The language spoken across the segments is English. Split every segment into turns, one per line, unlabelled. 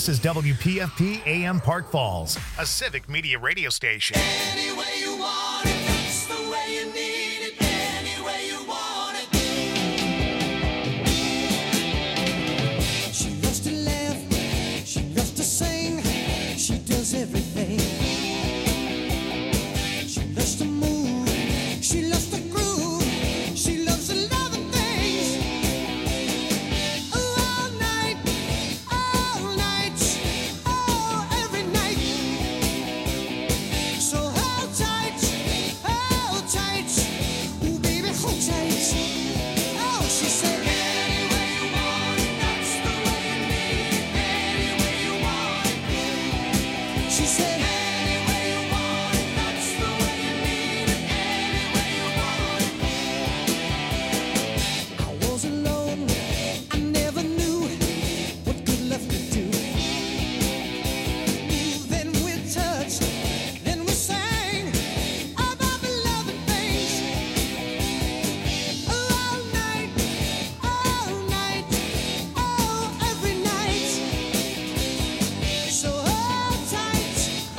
This is WPFP AM Park Falls, a civic media radio station.
Any way you want it, that's the way you need it. Any way you want it. She loves to laugh, she loves to sing, she does everything. She loves to move, she loves to groove, she loves a lot of things. All night, oh, every night. So hold tight, ooh baby, hold tight. Oh, she said, any way you want it, that's the way you need it. Any way you want it. She said, any way you want it, that's the way you need it. Any way you want it. I was alone, I never knew what good love could do. Then we touched, then we sang about the loving things. All night, oh, every night. So hold tight,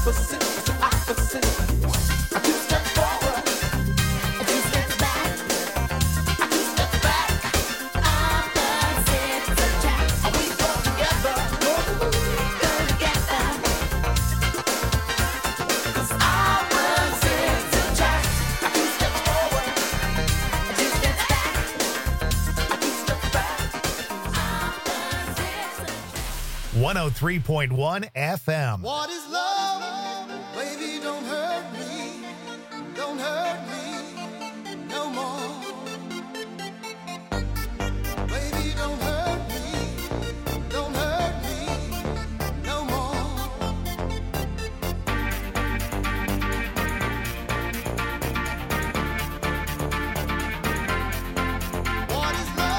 103.1 FM.
What is love? Baby, don't hurt me. Don't hurt me no more. Baby, don't hurt me. Don't hurt me no more. What is love?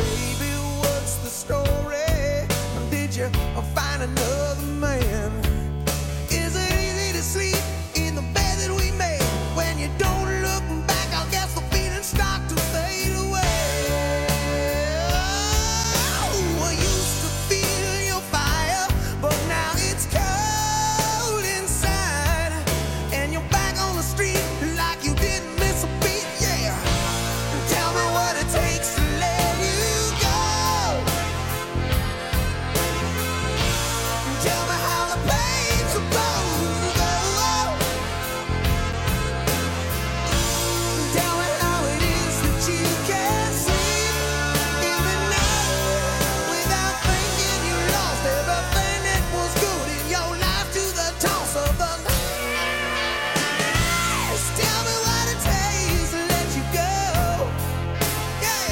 Baby, what's the story? Did you find another man? Is it easy to sleep in the bed that we made? When you don't look back, I guess the feelings start to fade away. Oh, I used to feel your fire, but now it's cold inside. And you're back on the street like you didn't miss a beat, yeah. Tell me what it takes to let you go. Tell me how the pain's supposed to go. Tell me how it is that you can't sleep in the night without thinking you lost everything that was good in your life to the toss of the night. Tell me what it takes to let you go. Yeah.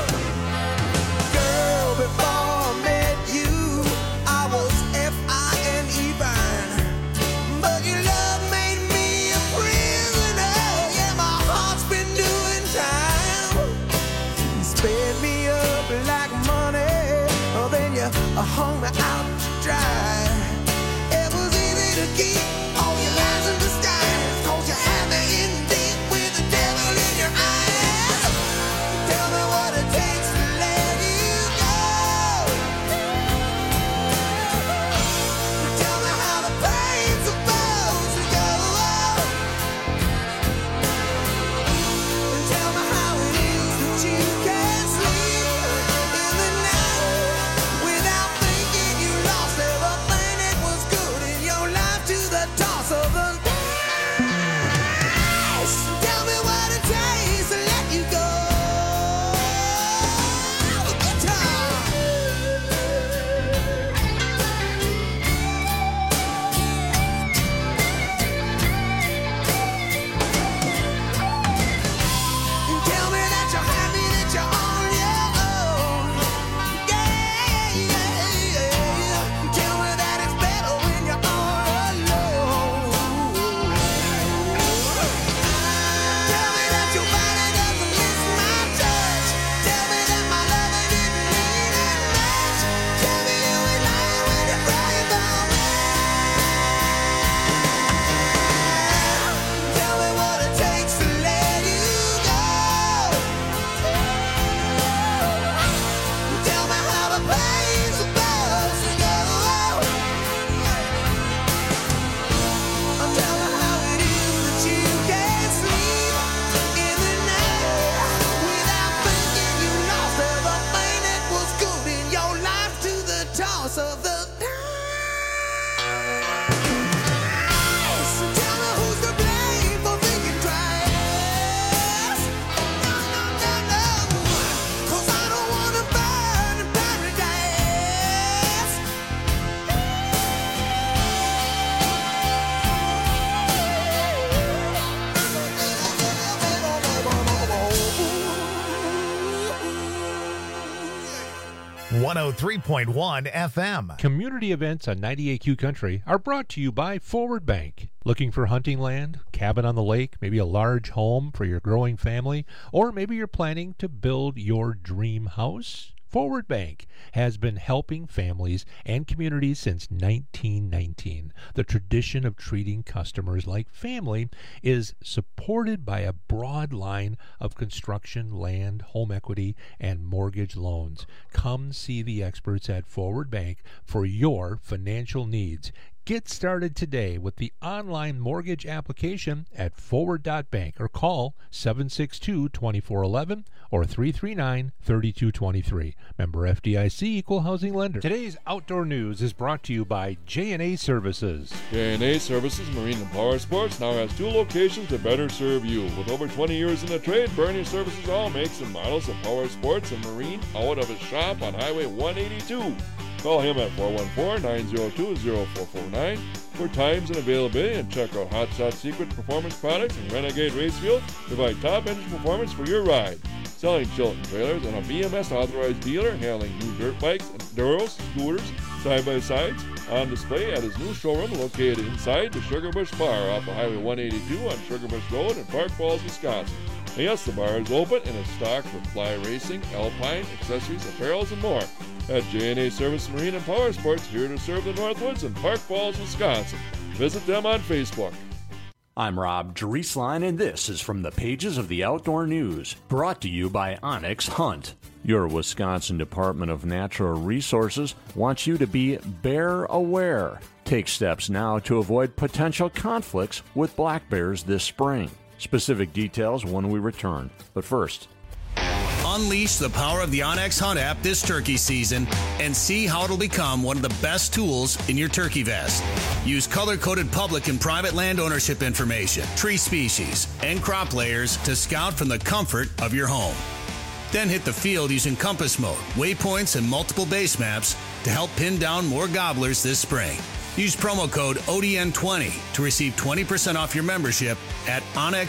Girl, before I met you, I was F-I-N-E fine. But your love made me a prisoner. Yeah, my heart's been doing time. You sped me up like money, then you hung me out to dry. It was easy to keep all your lies in disguise, 'cause you had me in deep with the devil in your eyes. Tell me what it takes to let you go. Tell me how the pain's supposed to go. Tell me how it is that you can't sleep in the night without thinking you lost everything that was good in your life to the toss of the dice. Tell me what it takes to let you go. Guitar.
103.1 FM.
Community events on 98Q Country are brought to you by Forward Bank. Looking for hunting land, cabin on the lake, maybe a large home for your growing family, or maybe you're planning to build your dream house? Forward Bank has been helping families and communities since 1919. The tradition of treating customers like family is supported by a broad line of construction, land, home equity, and mortgage loans. Come see the experts at Forward Bank for your financial needs. Get started today with the online mortgage application at forward.bank or call 762-2411 or 339-3223. Member FDIC, Equal Housing Lender. Today's outdoor news is brought to you by J&A Services.
J&A Services Marine and Power Sports now has 2 locations to better serve you. With over 20 years in the trade, Bernie Services all makes and models of power sports and marine out of his shop on Highway 182. Call him at 414-902-0449 for times and availability, and check out Hot Shot Secret Performance Products and Renegade Racefield. Provide top engine performance for your ride. Selling Chilton trailers and a BMS authorized dealer, handling new dirt bikes, enduros, scooters, side-by-sides, on display at his new showroom located inside the Sugar Bush Bar off of Highway 182 on Sugar Bush Road in Park Falls, Wisconsin. And yes, the bar is open and is stocked with fly racing, alpine, accessories, apparels, and more. At J&A Service Marine and Power Sports, here to serve the Northwoods in Park Falls, Wisconsin. Visit them on Facebook.
I'm Rob Drieslein, and this is from the pages of the Outdoor News, brought to you by Onyx Hunt. Your Wisconsin Department of Natural Resources wants you to be bear aware. Take steps now to avoid potential conflicts with black bears this spring. Specific details when we return. But first,
unleash the power of the Onyx Hunt app this turkey season and see how it'll become one of the best tools in your turkey vest. Use color-coded public and private land ownership information, tree species, and crop layers to scout from the comfort of your home. Then hit the field using compass mode, waypoints, and multiple base maps to help pin down more gobblers this spring. Use promo code ODN20 to receive 20% off your membership at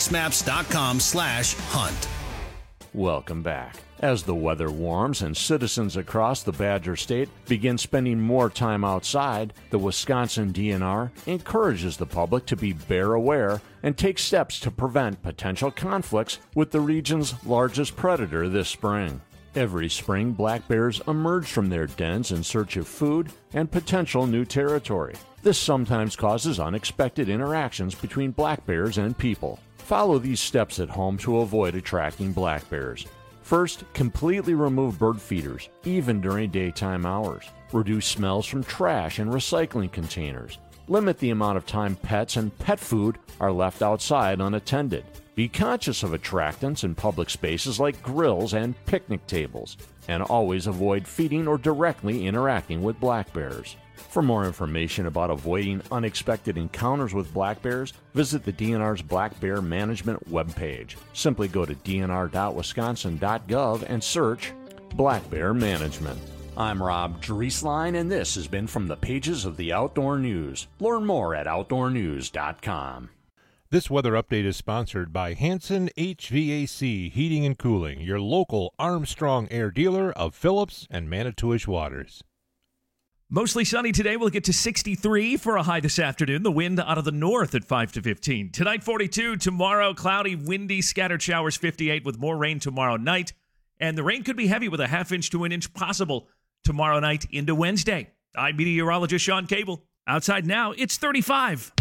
onyxmaps.com/hunt.
welcome back. As the weather warms and citizens across the Badger State begin spending more time outside, the Wisconsin DNR encourages the public to be bear aware and take steps to prevent potential conflicts with the region's largest predator this spring. Every spring, black bears emerge from their dens in search of food and potential new territory. This sometimes causes unexpected interactions between black bears and people. Follow these steps at home to avoid attracting black bears. First, completely remove bird feeders, even during daytime hours. Reduce smells from trash and recycling containers. Limit the amount of time pets and pet food are left outside unattended. Be conscious of attractants in public spaces like grills and picnic tables, and always avoid feeding or directly interacting with black bears. For more information about avoiding unexpected encounters with black bears, visit the DNR's Black Bear Management webpage. Simply go to dnr.wisconsin.gov and search Black Bear Management. I'm Rob Drieslein, and this has been from the pages of the Outdoor News. Learn more at outdoornews.com.
This weather update is sponsored by Hanson HVAC Heating and Cooling, your local Armstrong Air dealer of Phillips and Manitowish Waters.
Mostly sunny today. We'll get to 63 for a high this afternoon. The wind out of the north at 5 to 15. Tonight, 42. Tomorrow, cloudy, windy, scattered showers, 58 with more rain tomorrow night. And the rain could be heavy with a half-inch to an inch possible tomorrow night into Wednesday. I'm meteorologist Sean Cable. Outside now, it's 35.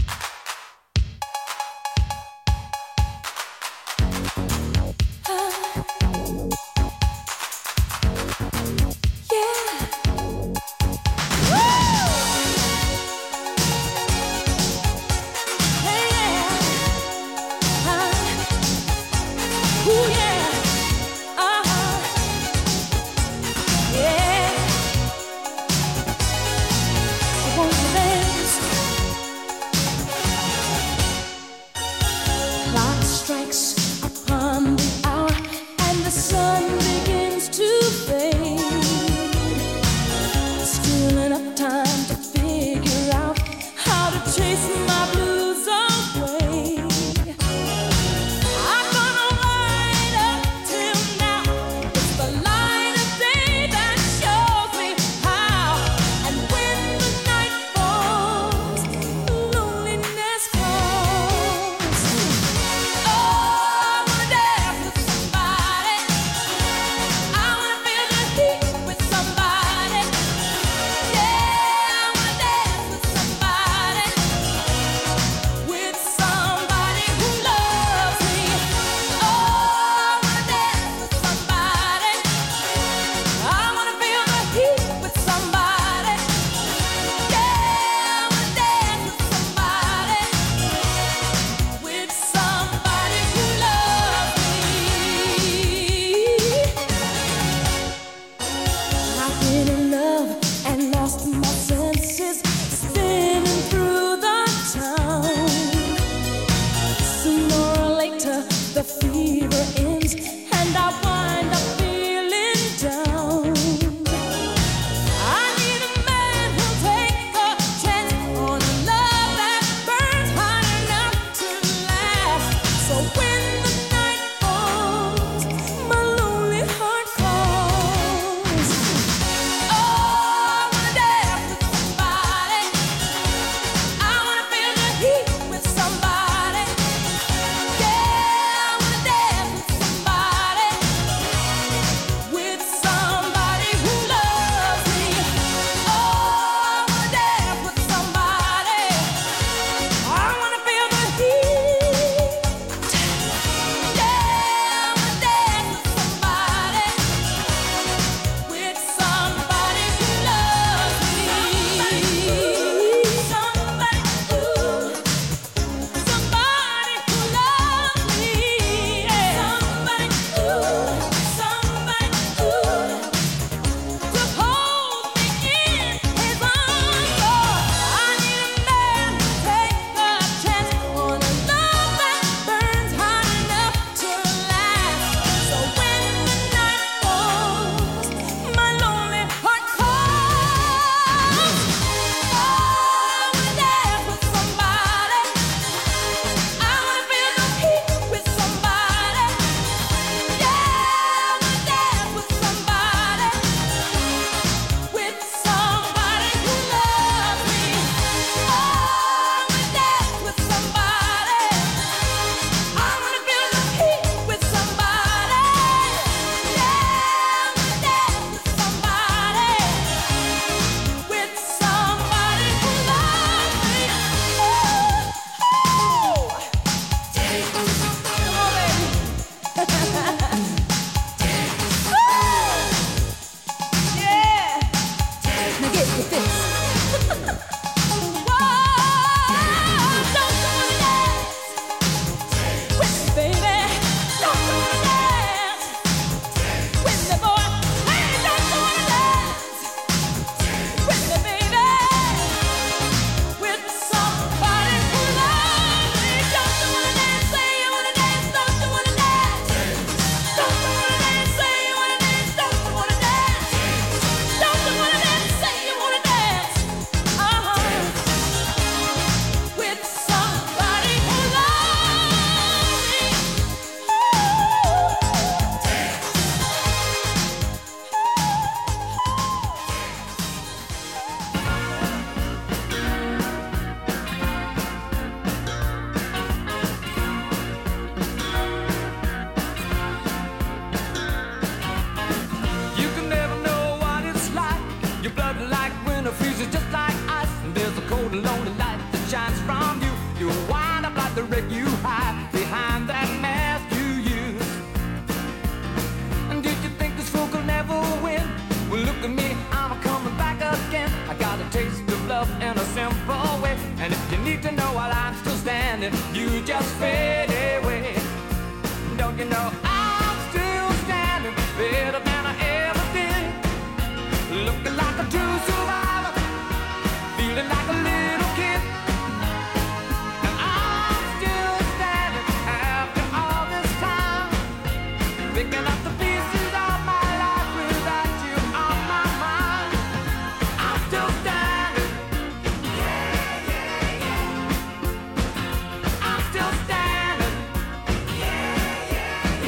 make you hide behind that mask you use. And did you think this fool could never win? Well, look at me, I'm coming back again. I got a taste of love in a simple way. And if you need to know while I'm still standing, you just fade away. Don't you know I'm still standing better than I ever did? Looking like a true survivor, feeling like a little kid. And I'm still standing after all this time, picking up the pieces of my life without you on my mind. I'm still standing. Yeah, yeah, yeah. I'm still standing. Yeah, yeah,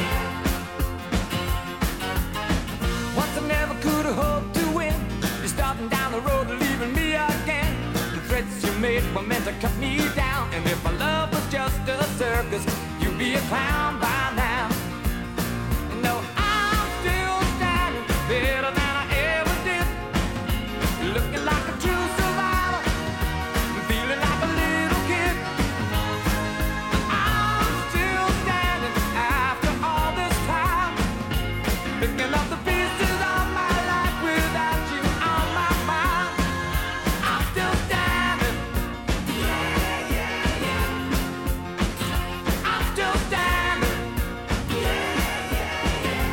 yeah. Once I never could have hoped to win. You're starting down the road and leaving me again. The threats you made were meant to cut me down. And if my love was just a circus, you'd be a clown by now. No, I'm still standing better than I ever did. Looking like a true survivor, feeling like a little kid. I'm still standing after all this time, picking up the pieces of my life without you on my mind. I'm still standing. Yeah, yeah, yeah. I'm still standing. Yeah, yeah, yeah.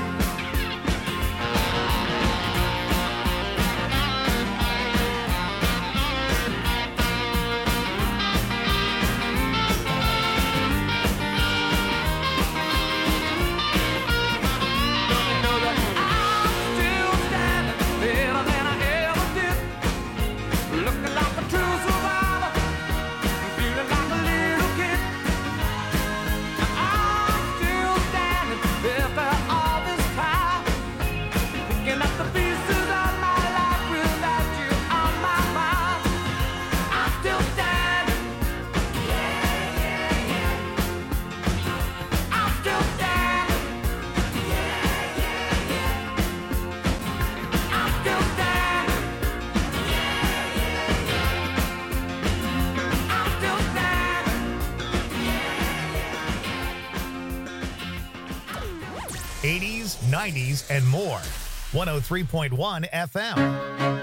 80s, 90s, and more. 103.1 FM.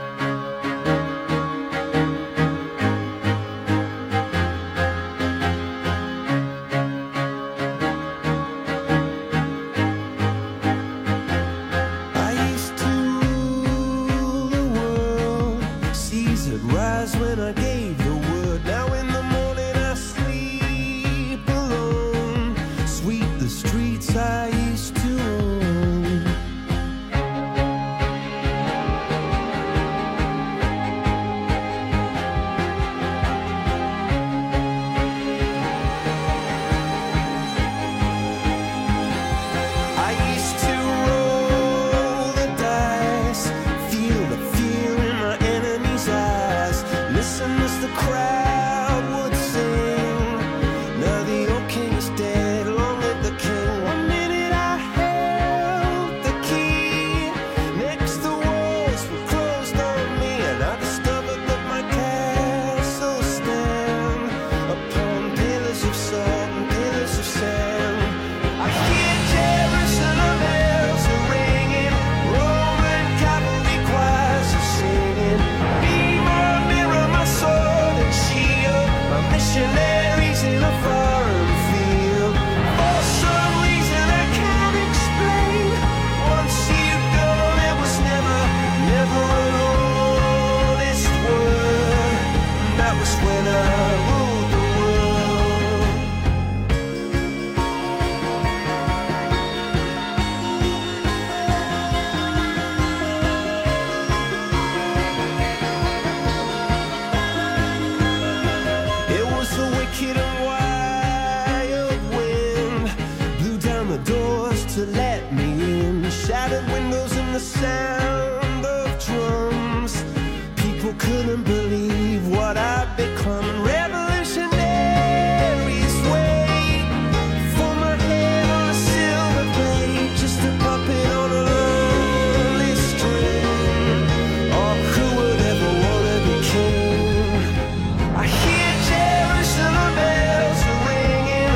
When I gave the word, now in the morning I sleep alone. Sweep the streets I used to own. I used to roll the dice, feel the fear in my enemy's eyes. Listen as the crowd would sing. Now the old king is dead, long live the king. One minute I held the key. Next the walls were closed on me, and I discovered that my castle stand upon pillars of salt and pillars of sand. I hear Jerusalem bells are ringing, Roman cavalry choirs are singing. Be my mirror, my sword and shield, my missionaries in a foreign field. For some reason I can't explain, once you've gone it was never, never an honest word. And that was when I ruled the world. It was a wicked and wild wind, blew down the doors to let me in. Shattered windows and the sound of drums. People couldn't believe what I'd become. Revolutionaries wait for my head on a silver blade, just a puppet on a lonely string. Oh, who would ever wanna be king? I hear Jerusalem bells are ringing,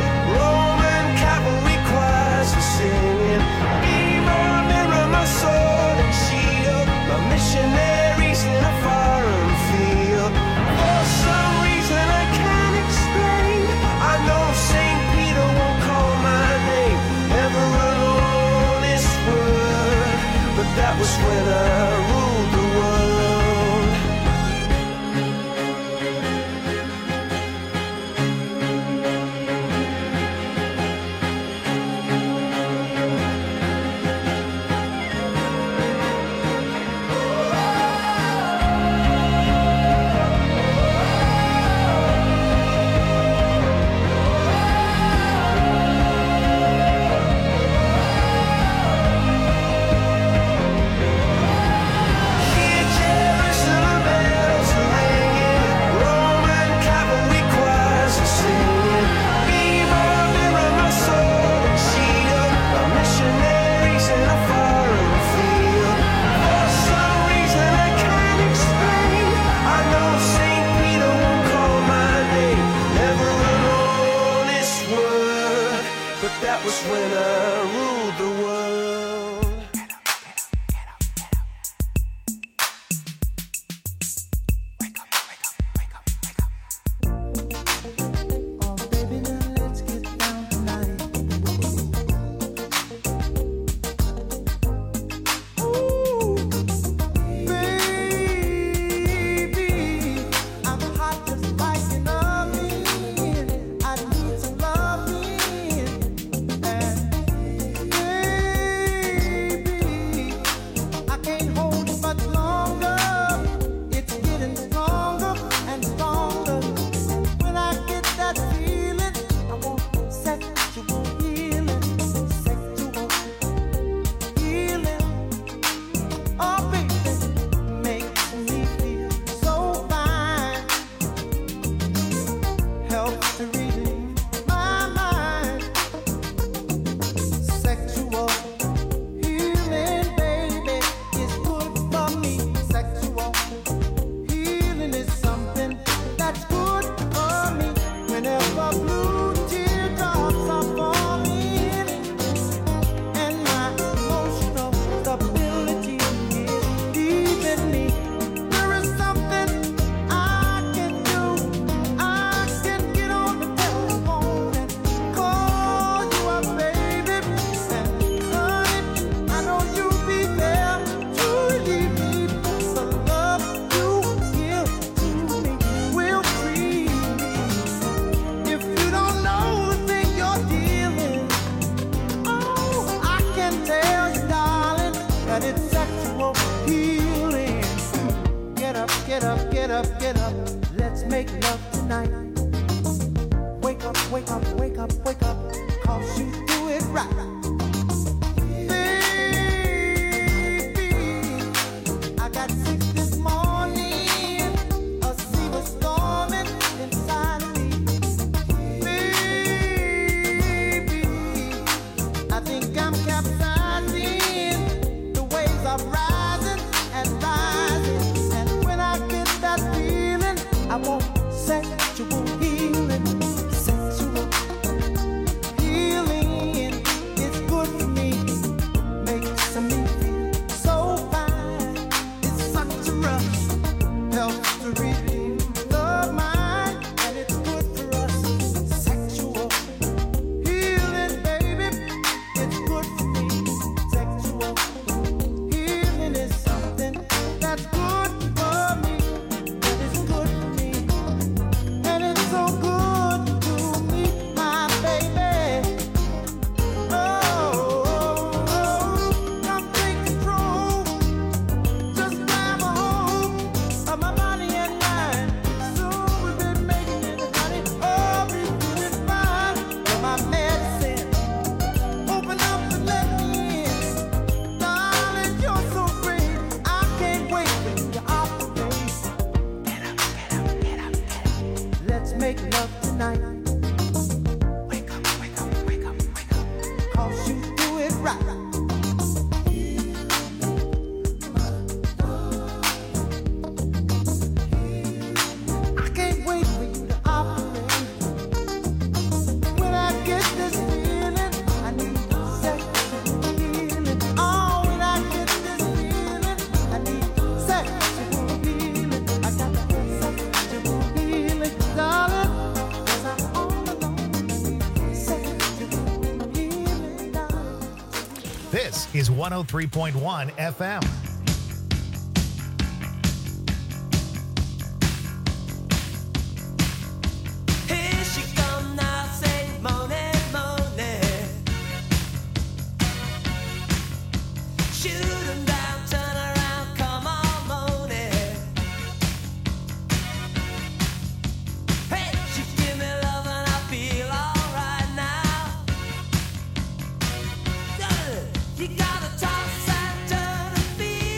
get up, get up, get up. Let's make love tonight. Wake up, wake up, wake up, wake up. 'Cause you do it right. Baby, I got sick this morning. A sea was storming inside of me. Baby, I think I'm capsizing. The waves are rising and rising. And when I get that feeling, I want sexual healing. Sexual healing is good for me. Makes me feel so fine. It's such a rush. Helps to redeem the mind. And it's good for us. Sexual healing, baby. It's good for me. Sexual healing is something that's good for me. That is good for me. And it's so good to me, my baby. Come take control. Just grab a hold of my body and mind. Soon we'll be making it, honey. Oh, we doing fine. You're my medicine. Open up and let me in. Darling, you're so great. I can't wait for you to operate. Get up, get up, get up, get up. Let's make love tonight. Wake up, wake up, wake up, wake up. 'Cause you do it right. I can't wait for you to operate. When I get this feeling, I need sexual healing. Oh, when I get this feeling, I need sexual healing. I got to get sexual healing, darling. 'Cause I'm all alone. Sexual healing, darling.
This is 103.1 FM.
Here she come now, say moaning, moaning. Shoot 'em down, turn around, come on, moaning. Hey, she give me love and I feel alright now. You gotta toss and turn and feel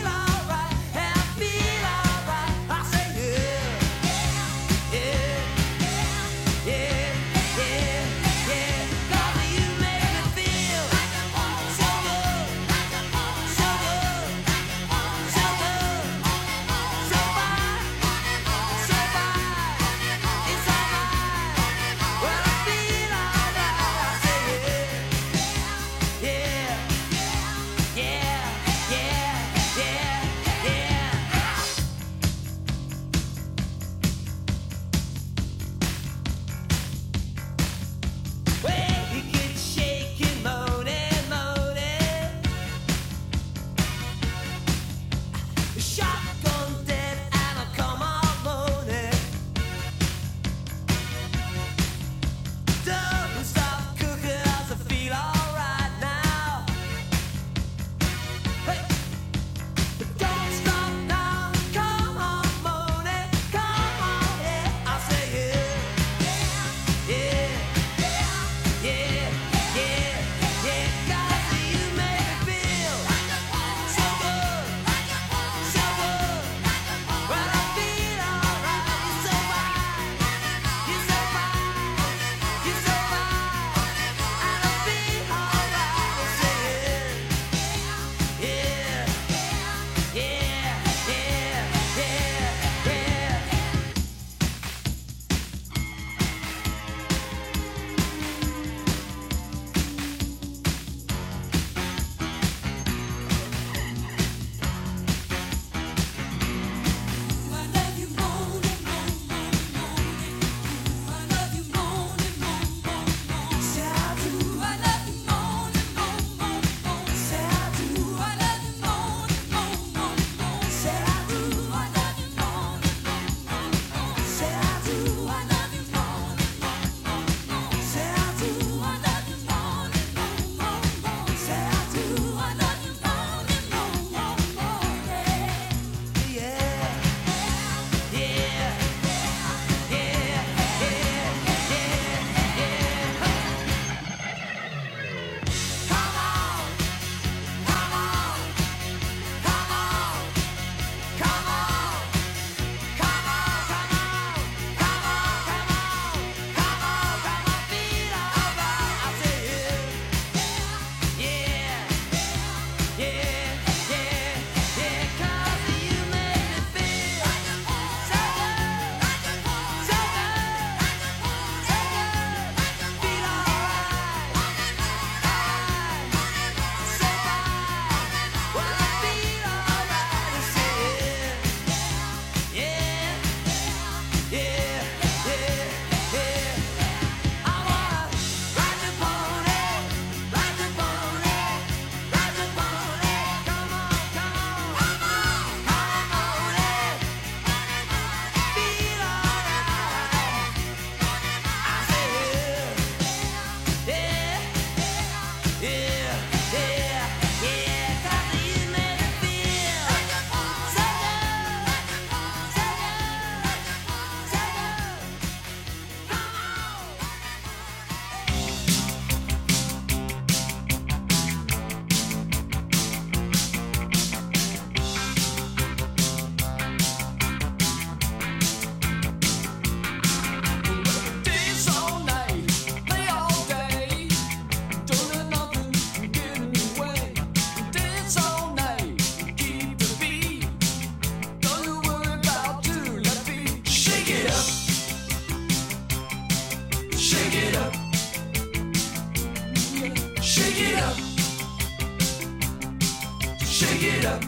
it up.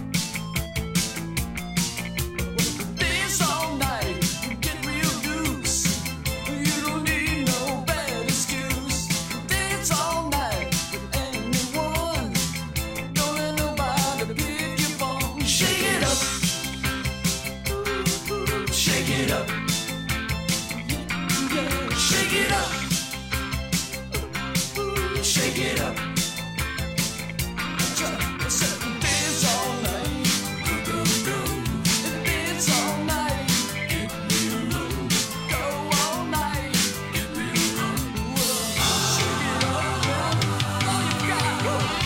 Dance all night, get real loose. You don't need no bad excuse. Dance all night with anyone. Don't let nobody pick your bone. Shake it up. Shake it up. Yeah, shake it up. Shake it up. Dance all night. Dance all night. Go all night. Shake it up, man. All you got.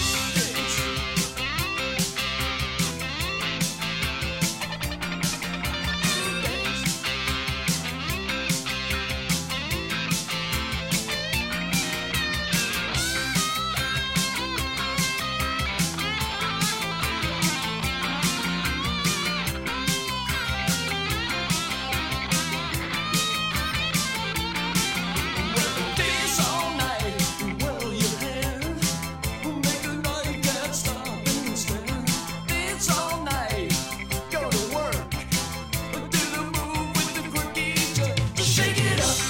Dance all night, whirl your hair. Make a night that stop and stare. Dance all night, go to work. Do the move with the quirky jerk. Shake it up.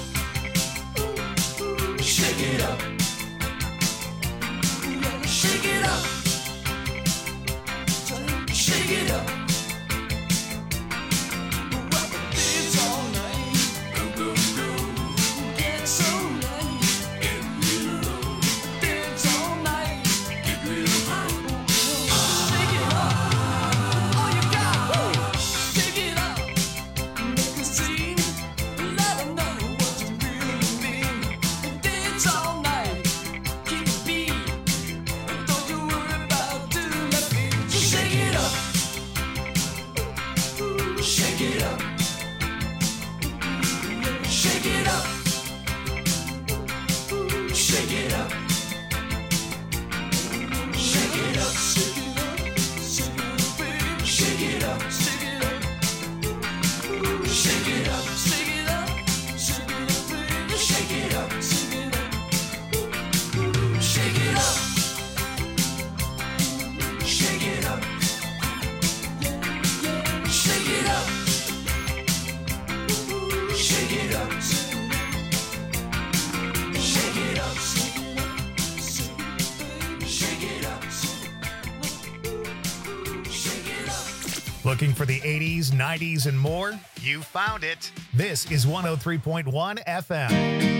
Shake it up. Yeah, shake it up. Shake it up. Dance all night. Get so nice. Dance all night. Shake it up. All you got. Shake it up. Make a scene. Let 'em know what you really mean. Dance all night. Keep the beat. Don't you worry about doing that beat. Shake it up. Shake it up. Shake it up. Shake it up. Shake it up. Shake it up. Shake it up. Shake it up. Shake it up. Shake it up. Shake it up. Shake it up. Shake it up. Shake it up. Shake it up. Shake it up. Shake it up. Shake it up.
Looking for the 80s, 90s, and more? You found it. This is 103.1 FM.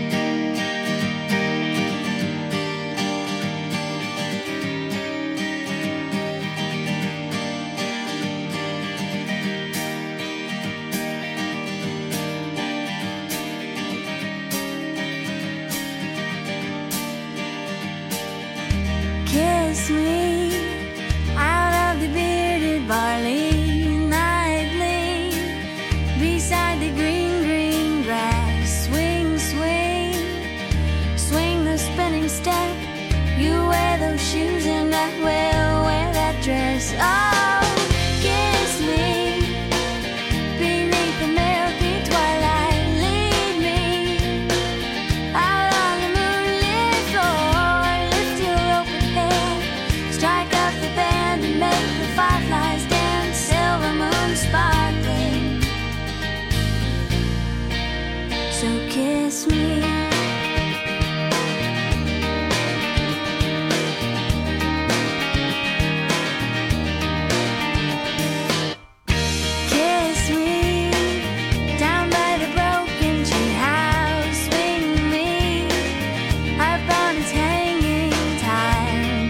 Kiss me out of the bearded barley nightly, beside the green, green grass. Swing, swing, swing the spinning step. You wear those shoes and I will wear that dress. Oh, kiss me beneath the milky twilight. Lead me out on the moonlit floor. Lift your open head, strike up the band and make the fireflies dance. Silver moon sparkling. So kiss me. Kiss me down by the broken tree house. Swing me upon its hanging tire.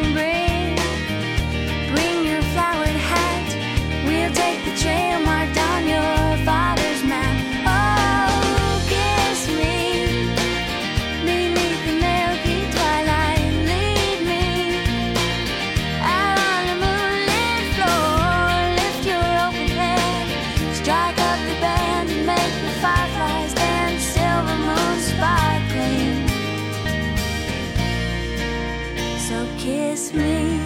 Bring your flowered hat. We'll take the trail marked on your father's map. Oh, kiss me beneath the milky twilight. Lead me out on the moonlit floor. Lift your open head, strike up the band and make the fireflies dance. Silver moon sparkling. So kiss me.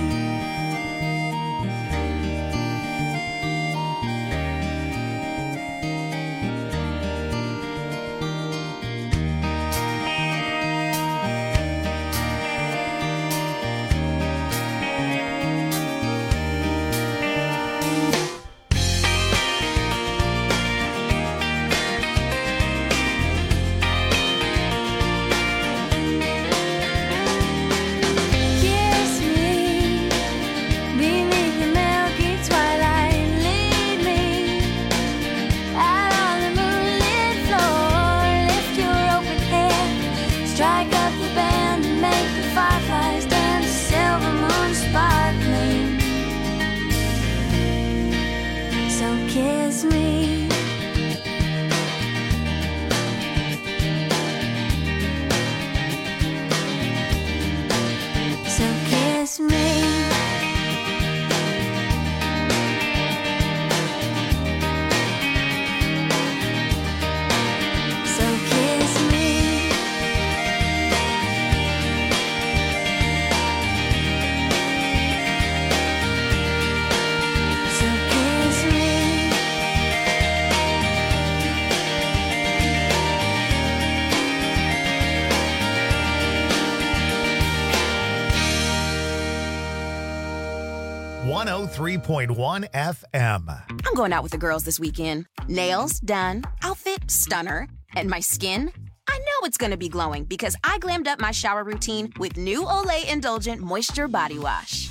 103.1 FM.
I'm going out with the girls this weekend. Nails done, outfit stunner, and my skin, I know it's going to be glowing because I glammed up my shower routine with new Olay Indulgent Moisture Body Wash.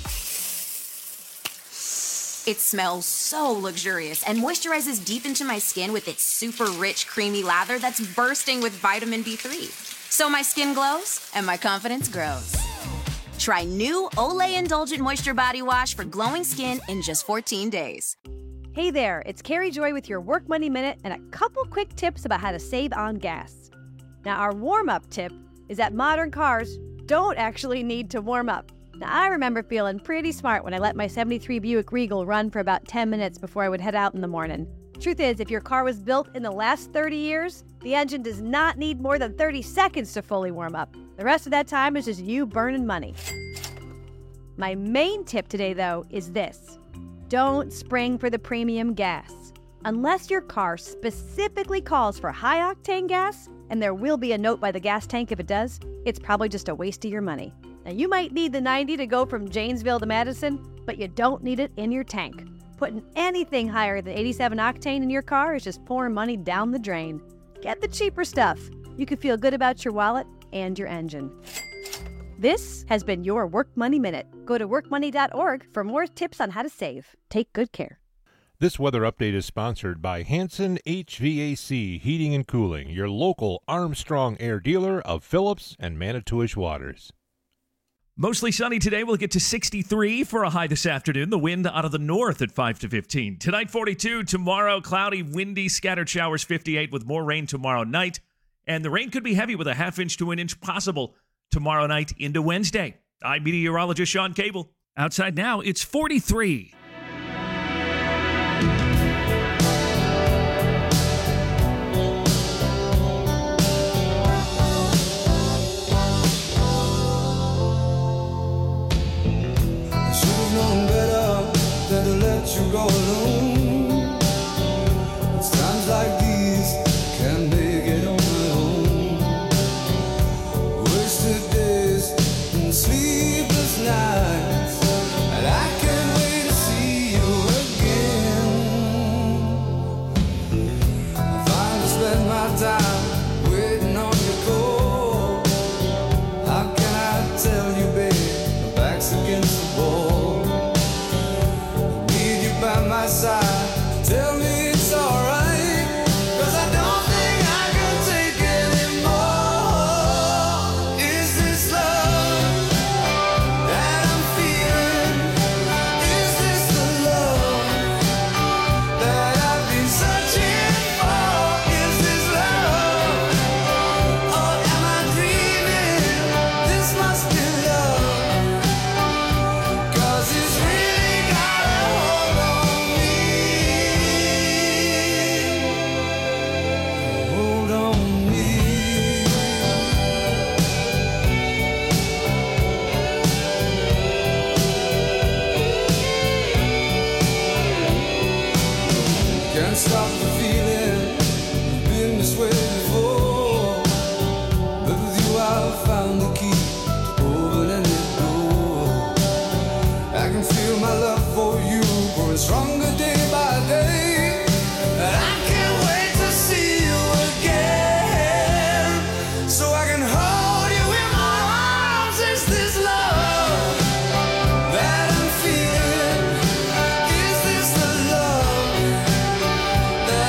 It smells so luxurious and moisturizes deep into my skin with its super rich, creamy lather that's bursting with vitamin B3. So my skin glows and my confidence grows. Try new Olay Indulgent Moisture Body Wash for glowing skin in just 14 days.
Hey there, it's Carrie Joy with your Work Money Minute and a couple quick tips about how to save on gas. Now, our warm-up tip is that modern cars don't actually need to warm up. Now, I remember feeling pretty smart when I let my 73 Buick Regal run for about 10 minutes before I would head out in the morning. Truth is, if your car was built in the last 30 years, the engine does not need more than 30 seconds to fully warm up. The rest of that time is just you burning money. My main tip today, though, is this. Don't spring for the premium gas. Unless your car specifically calls for high-octane gas, and there will be a note by the gas tank if it does, it's probably just a waste of your money. Now, you might need the 90 to go from Janesville to Madison, but you don't need it in your tank. Putting anything higher than 87 octane in your car is just pouring money down the drain. Get the cheaper stuff. You can feel good about your wallet and your engine. This has been your Work Money Minute. Go to workmoney.org for more tips on how to save. Take good care.
This weather update is sponsored by Hanson HVAC Heating and Cooling, your local Armstrong Air dealer of Phillips and Manitowish Waters.
Mostly sunny today. We'll get to 63 for a high this afternoon. The wind out of the north at 5 to 15. Tonight, 42. Tomorrow, cloudy, windy, scattered showers, 58 with more rain tomorrow night. And the rain could be heavy with a half-inch to an inch possible tomorrow night into Wednesday. I'm meteorologist Sean Cable. Outside now, it's 43.
You go alone. It's times like these can't make it on my own. Wasted days and sleepless nights, and I can't wait to see you again. I finally spend my time waiting on your call. How can I tell you, babe, my back's against the wall? By my side, tell me it's alright, 'cause I don't think I can take anymore. Is this love that I'm feeling? Is this the love that I've been searching for? Is this love, or am I dreaming? This must be love, 'cause it's really got a hold on. Can't stop the feeling, been this way before, but with you I've found the key to open any door. I can feel my love for you growing stronger day by day, and I can't wait to see you again, so I can hold you in my arms. Is this love that I'm feeling? Is this the love that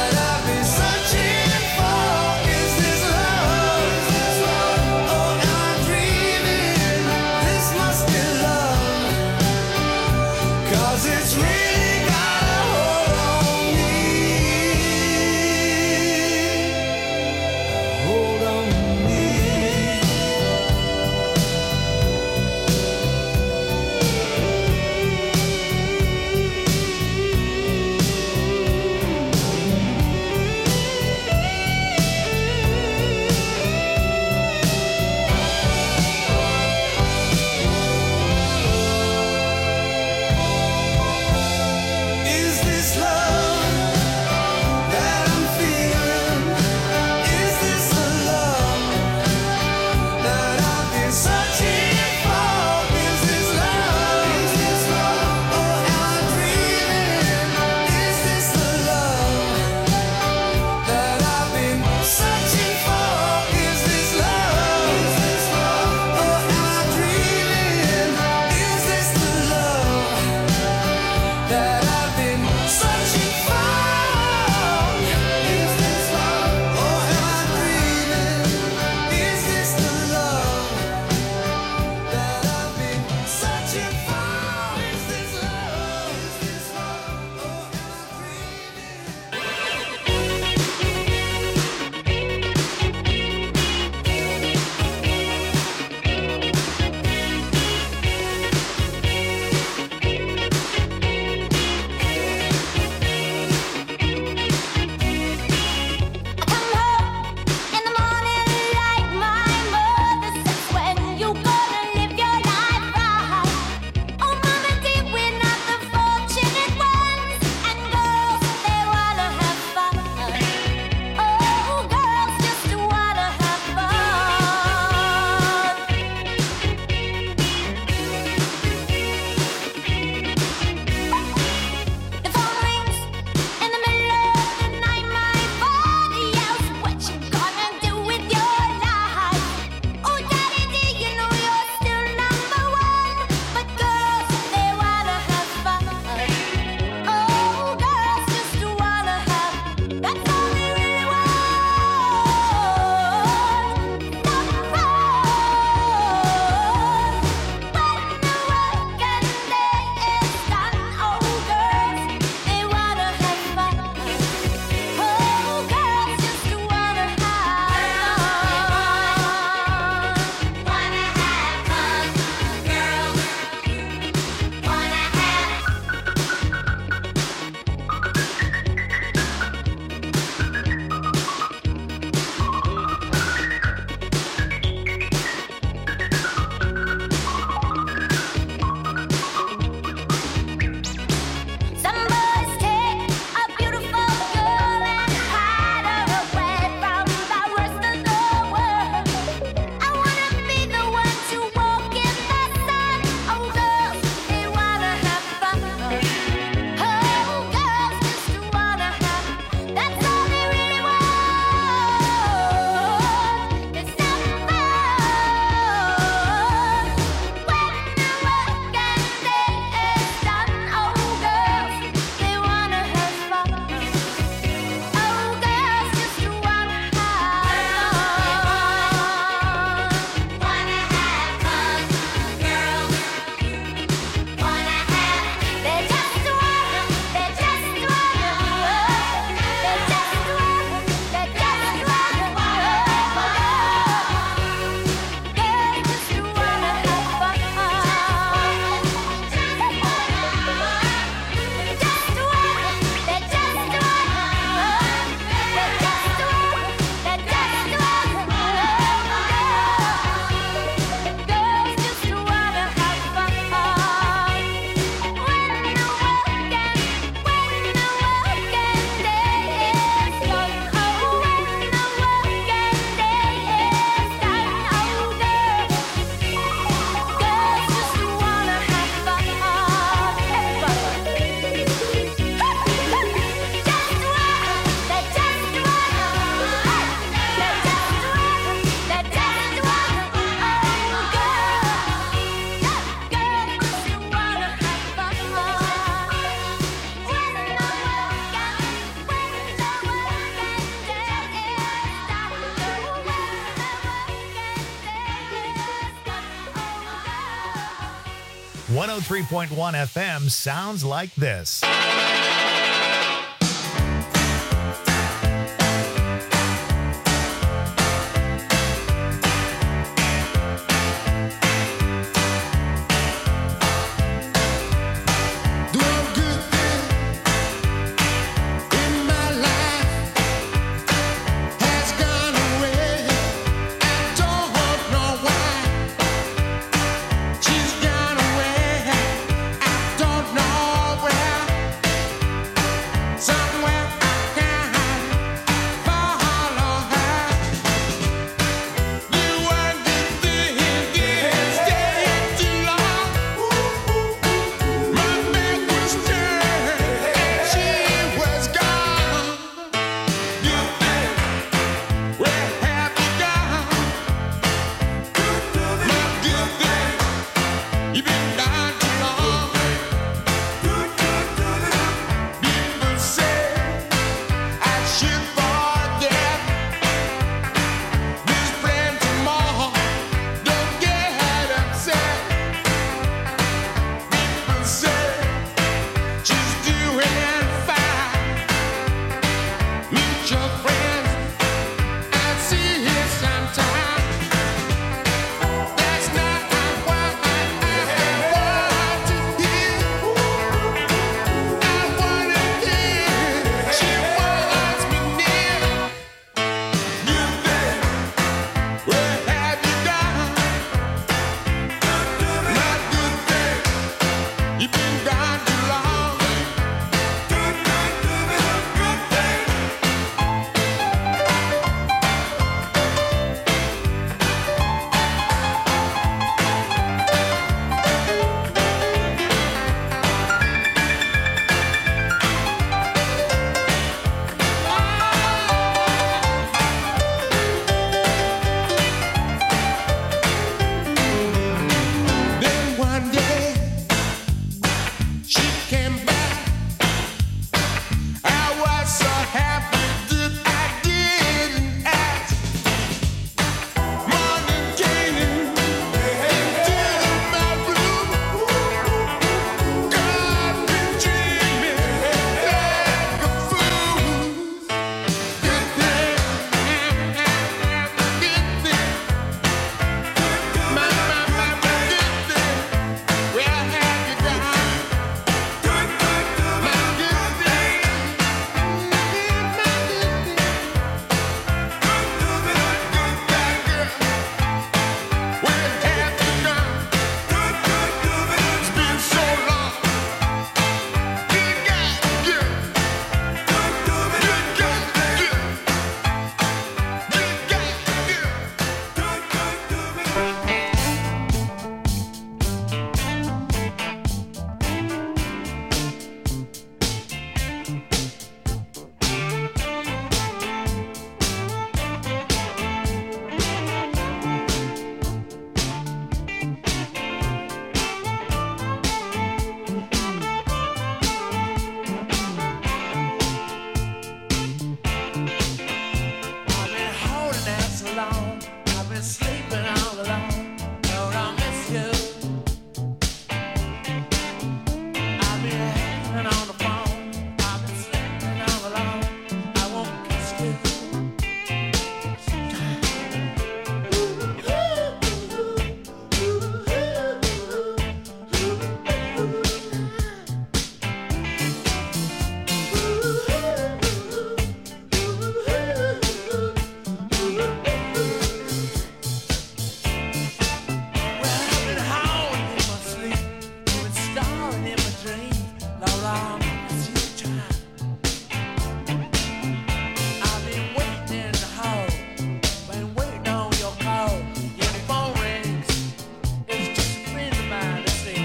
103.1 FM sounds like this.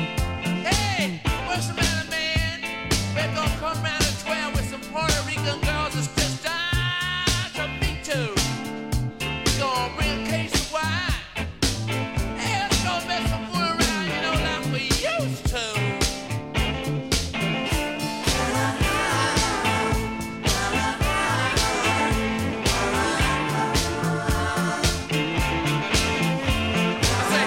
Come round at 12 with some Puerto Rican girls.